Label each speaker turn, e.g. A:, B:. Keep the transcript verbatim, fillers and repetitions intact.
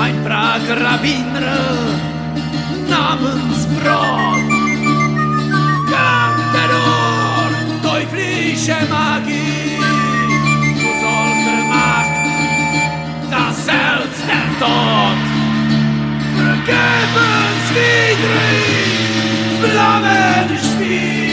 A: ein braver Rabbiner namens Brot gelangte durch teuflische Magie zu solcher Macht, das selbst der Tod vergebenswidrig Flammen stieg.